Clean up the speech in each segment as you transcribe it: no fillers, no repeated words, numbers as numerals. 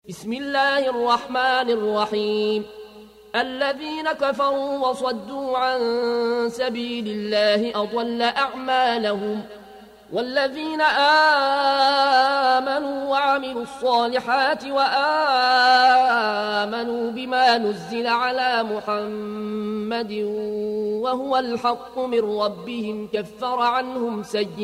بسم الله الرحمن الرحيم. الذين كفروا وصدوا عن سبيل الله أضل أعمالهم، والذين آمنوا وعملوا الصالحات وآمنوا بما نزل على محمد وهو الحق من ربهم كفر عنهم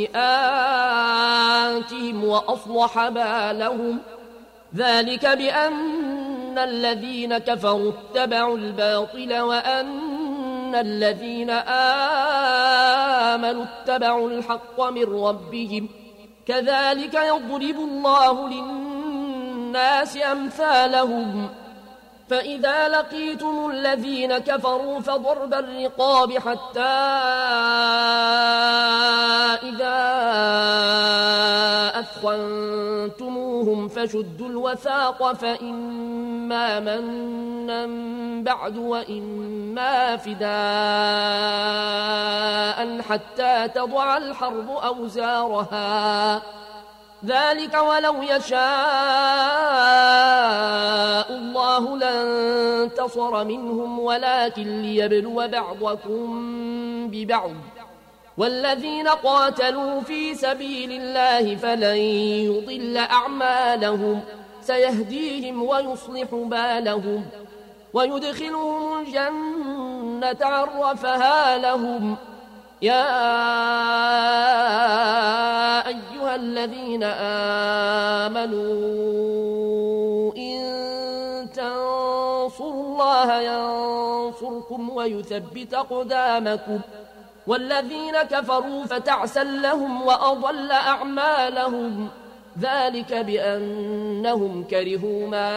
سيئاتهم وأصلح بالهم. ذلك بأن الذين كفروا اتبعوا الباطل وأن الذين آمنوا اتبعوا الحق من ربهم، كذلك يضرب الله للناس أمثالهم. فإذا لقيتم الذين كفروا فضرب الرقاب حتى إذا أثخنتموهم فشدوا الوثاق، فإما منا بعد وإما فداء حتى تضع الحرب أوزارها. ذلك ولو يشاء الله لانتصر منهم ولكن ليبلو بعضكم ببعض. والذين قاتلوا في سبيل الله فلن يضل أعمالهم، سيهديهم ويصلح بالهم ويدخلهم الجنة عرفها لهم. يا أيها الذين آمنوا إن تنصروا الله ينصركم ويثبت أقدامكم. والذين كفروا فتعسا لهم وأضل أعمالهم، ذلك بأنهم كرهوا ما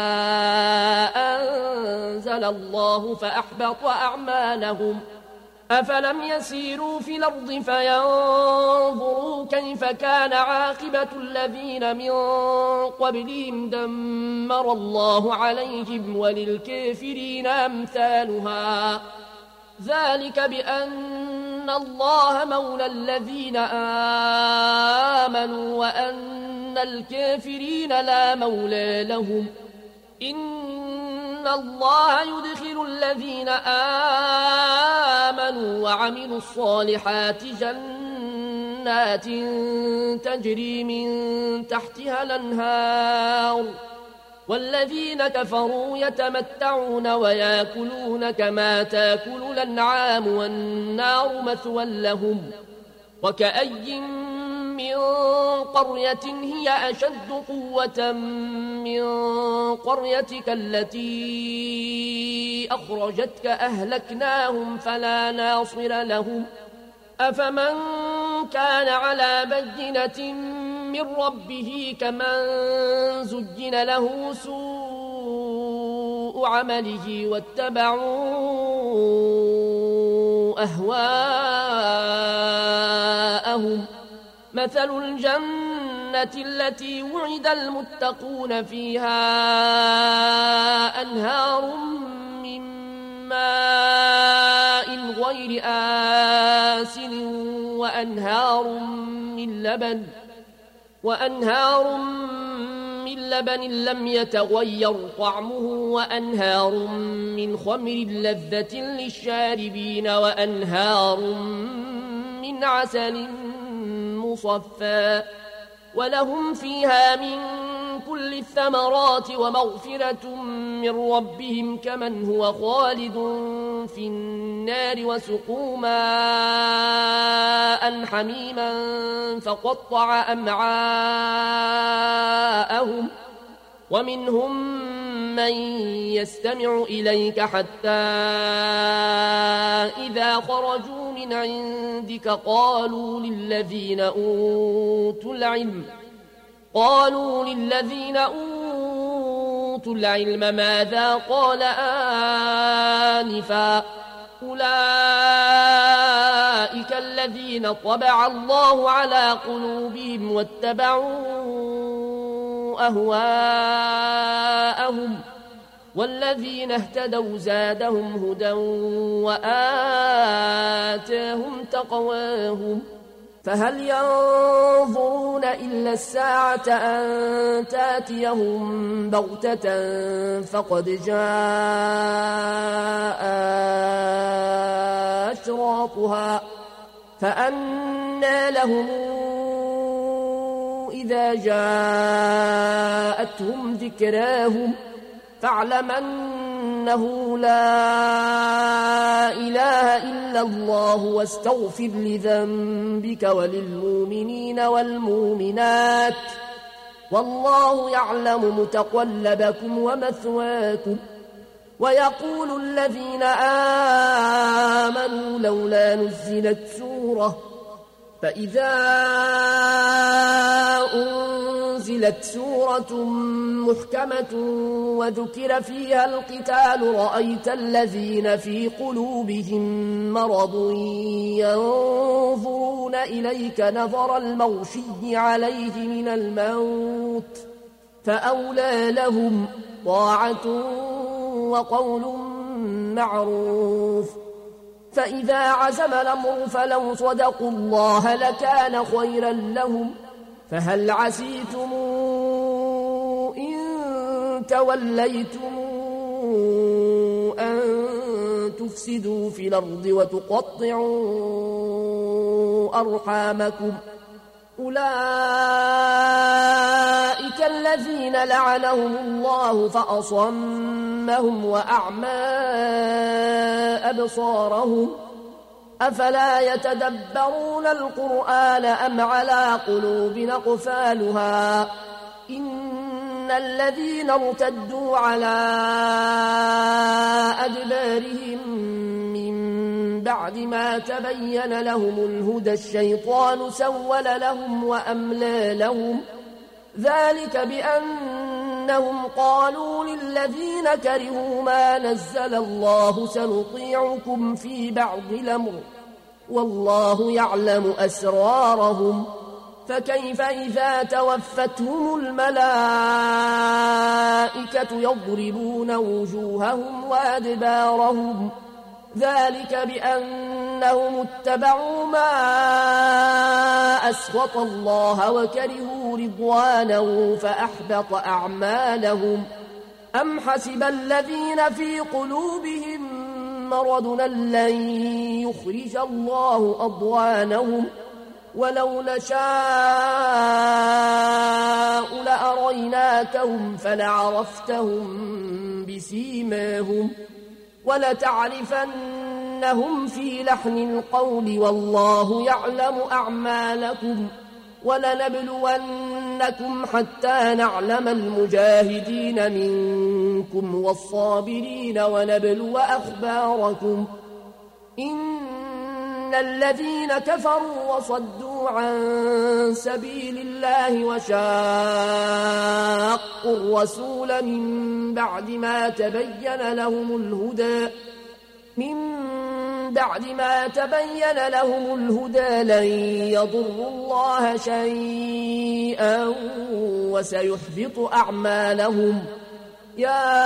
أنزل الله فأحبط أعمالهم. أفلم يسيروا في الأرض فينظروا كيف كان عاقبة الذين من قبلهم دمر الله عليهم وللكافرين أمثالها. ذلك بأن الله مولى الذين آمنوا وأن الكافرين لا مولى لهم. إن الله يدخل الذين آمنوا وعملوا الصالحات جنات تجري من تحتها الأنهار، والذين كفروا يتمتعون ويأكلون كما تأكل الأنعام والنار مثوى لهم. وكأي من قرية هي أشد قوة من قريتك التي أخرجتك أهلكناهم فلا ناصر لهم. أفمن كان على بينة من ربه كمن زين له سوء عمله واتبعوا أهواءهم. مثل الجنة التي وعد المتقون فيها أنهار من ماء غير آسن وأنهار من لبن لم يتغير طعمه وأنهار من خمر لذة للشاربين وأنهار من عسل مصفى ولهم فيها من كل الثمرات ومغفرة من ربهم كمن هو خالد في النار وسقوا ماء حميما فقطع أمعاءهم. ومنهم من يستمع إليك حتى إذا خرجوا من عندك قالوا للذين أوتوا العلم ماذا قال آنفا. أولئك الذين طبع الله على قلوبهم واتبعوا أهواءهم. والذين اهتدوا زادهم هدى وآتاهم تقواهم. فهل ينظرون إلا الساعة أن تأتيهم بغتة فقد جاء أشراطها فأنى لهم إذا جاءتهم ذكراهم فاعلم أنه لا إله إلا الله واستغفر لذنبك وللمؤمنين والمؤمنات والله يعلم متقلبكم ومثواكم. ويقول الذين آمنوا لولا نزلت سورة فإذا أنزلت سورة محكمة وذكر فيها القتال رأيت الذين في قلوبهم مرض ينظرون إليك نظر المغشي عليه من الموت فأولى لهم طاعة وقول معروف. فإذا عزم الأمر فلو صدقوا الله لكان خيرا لهم. فهل عسيتم إن توليتم أن تفسدوا في الأرض وتقطعوا أرحامكم أولئك الذين لعنهم الله فأصمهم وأعمى أبصارهم أفلا يتدبرون القرآن أم على قلوب أقفالها إن الذين ارتدوا على أدبارهم من بعد ما تبين لهم الهدى الشيطان سول لهم وأملى لهم ذلك بأنهم قالوا للذين كرهوا ما نزل الله سنطيعكم في بعض الأمر والله يعلم أسرارهم فكيف إذا توفتهم الملائكة يضربون وجوههم وأدبارهم ذلك بأنهم اتبعوا ما أسخط الله وكرهوا رضوانه فأحبط أعمالهم. أم حسب الذين في قلوبهم مرض لن يخرج الله أضغانهم ولو نشاء لأريناكهم فلعرفتهم بسيماهم ولتعرفنهم في لحن القول والله يعلم أعمالكم ولنبلونكم حتى نعلم المجاهدين منكم والصابرين ونبلو أخباركم إن الذين كفروا وصدوا عن سبيل الله وشاقوا الرسول من بعد ما تبين لهم الهدى لن يضروا الله شيئا وسيحبط أعمالهم. يا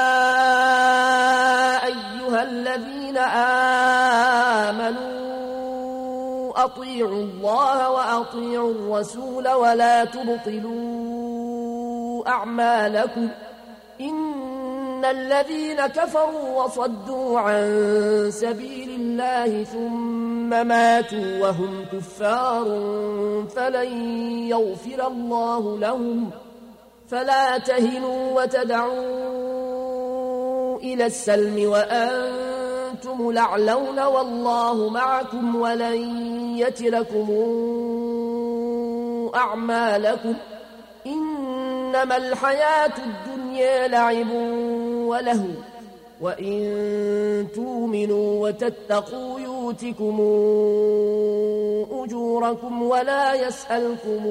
أيها الذين آمنوا أطيعوا الله وأطيعوا الرسول ولا تبطلوا أعمالكم إن الذين كفروا وصدوا عن سبيل الله ثم ماتوا وهم كفار فلن يغفر الله لهم. فلا تهنوا وتدعوا إلى السلم وأنتم الأعلون والله معكم ولن يتركم أعمالكم إنما الحياة الدنيا لعب ولهو وإن تؤمنوا وتتقوا يؤتكم أجوركم ولا يسألكم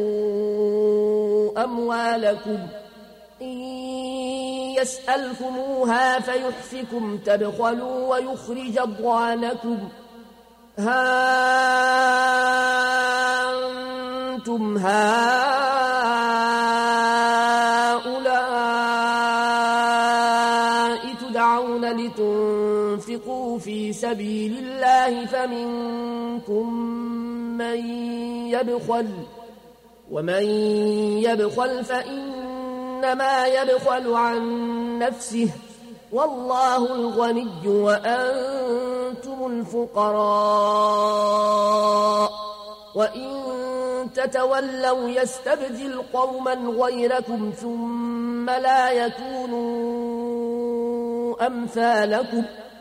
أموالكم إن يسألكموها فيحفكم تبخلوا ويخرج أضغانكم ها أنتم هؤلاء تدعون لتنفقوا في سبيل الله فمنكم ومن يبخل فإنما يبخل عن نفسه والله الغني وأنتم الفقراء وإن تتولوا يستبدل قوما غيركم ثم لا يكونوا أمثالكم